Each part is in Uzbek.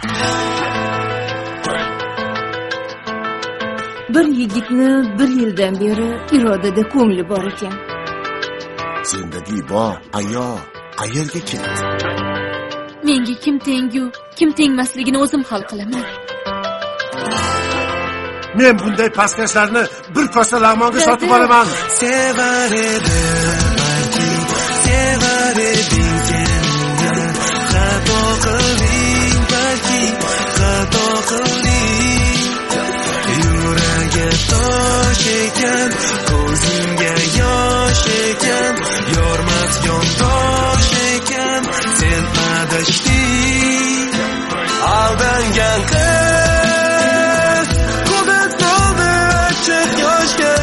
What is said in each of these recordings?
Bir yigitni 1 yildan beri irodada ko'ngli bor ekan. Zindagi bor, ayo, qayerga ketdi? Menga kim tengu, kim tengmasligini o'zim hal qilaman. Men bunday pastkashlarni bir kosa lag'monga sotib olaman. Sevar edim, balki sevar eding kendini. Xato qilding, balki xato qilding. Yuraga tosh ekan, ko'zingga yosh ekan, yormas yondosh ekan, sen adashding. Aldangan qiz, ko'zga to'ldi achchiq yoshga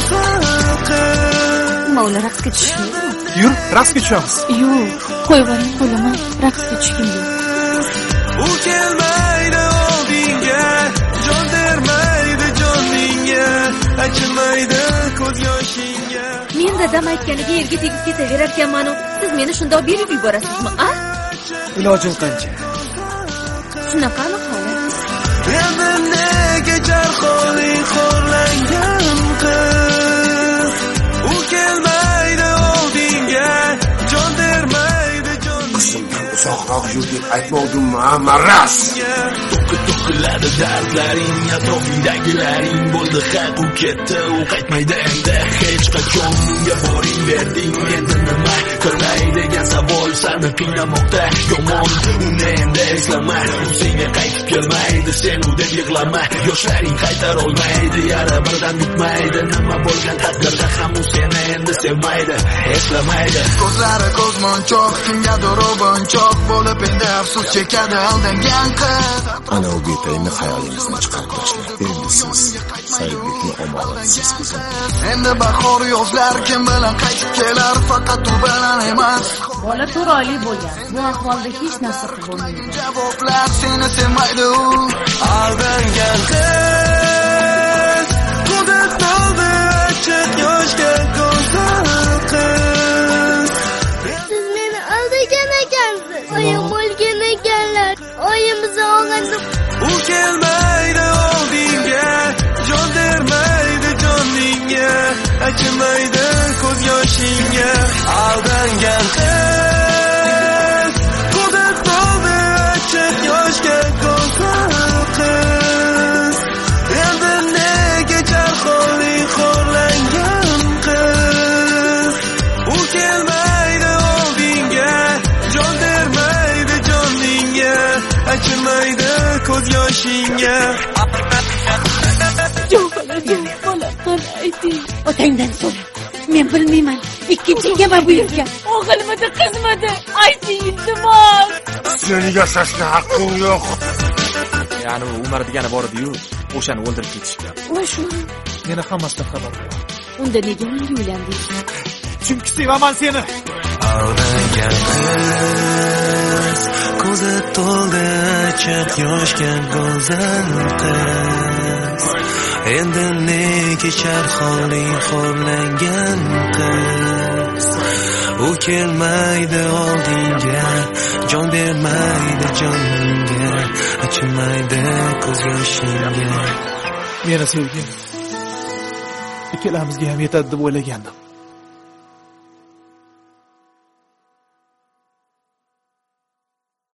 ko'zlar. Mavla raqsga tushishmi? Yur, raqsga tushamiz. Yo'q, qo'yib yuboring, qo'laman. Raqsga tushgim yo'q. U kelmaydi oldinga, jon bermaydi joningga, achinmaydi ko'z yoshingga. Men dadam aytganiga yerga tegib ketaverar ekanman-ku. Siz meni shundoq berib yuborasizmi, a? Ilojim qancha? Shunaqami holat? Endi nega jarxoning xorlangan qiz? U kelmaydi oldinga, jon bermaydi joningga. Qizimdan uzoqroq yur deb aytmovdimmi, maras? To'qiladi dardlaring, atrofingdagilaring bo'ldi xat u ketdi, u qaytmaydi endi hech qachon. Unga boring berding, endi nima qilay degan savol seni qiynamoqda. Yomon, uni endi eslama, u senga qaytib kelmaydi, sen u deb yig'lama. Yoshlaring qaytar olmaydi, yara birdan bitmaydi. Nima bo'lgan taqdirda ham u seni endi sevmaydi, eslamaydi. Ko'zlari ko'zmonchoq, kimgadir o'bonchoq bo'lib endi afsus chekadi aldangan qiz. Ana u betayni xayolingizdan chiqarib tashlang. Endi siz Saidbekni omonatsiz qizim. Endi bahor yozlar kim bilan qaytib kelar, faqat u bilan emas. Bola to'rayli bo'lgan. Bu ahvolda hech narsa qilib bo'lmaydi. Javoblar seni sevmaydi u. Aldangan qiz, ko'zga to'ldi achchiq yoshga ko'zlar qiz. Siz meni aldagan ekansiz. Oyim o'lgan ekanlar. Oyimizni olgandim. U kelmaydi oldinga, jon bermaydi joningga, achinmaydi ko'z yoshingga. Aldangan qiz, ko'zga to'ldi achchiq yoshga ko'zlar qiz. Endi nega jarxoning xorlangan qiz? U kelmaydi oldinga, jon bermaydi joningga, achinmaydi ko'z yoshingga. Yo'q, bola, qani ayting. Otangdan so'ra. Men bilmayman. Ikkinchi kim bu yerga? O'g'ilmidi, qizmidi? Ayting, iltimos. Seni yashashga haqqing yo'q. Ya'ni Umar degani bor edi-yu, o'shani o'ldirib ketishgan. Va shu. Meni hammasidan xabar bor. Unda nega menga uylandingiz? Chunki sevaman seni. Aldangan qiz, ko'zi to'ldi achchiq yoshga go'zal qiz. Endi nega jarxoning xorlangan qiz? U kelmaydi oldinga, jon bermaydi joningga, achinmaydi ko'z yoshingga. Meni sevgin. Ikkalamizga ham yetadi deb o'ylagandim.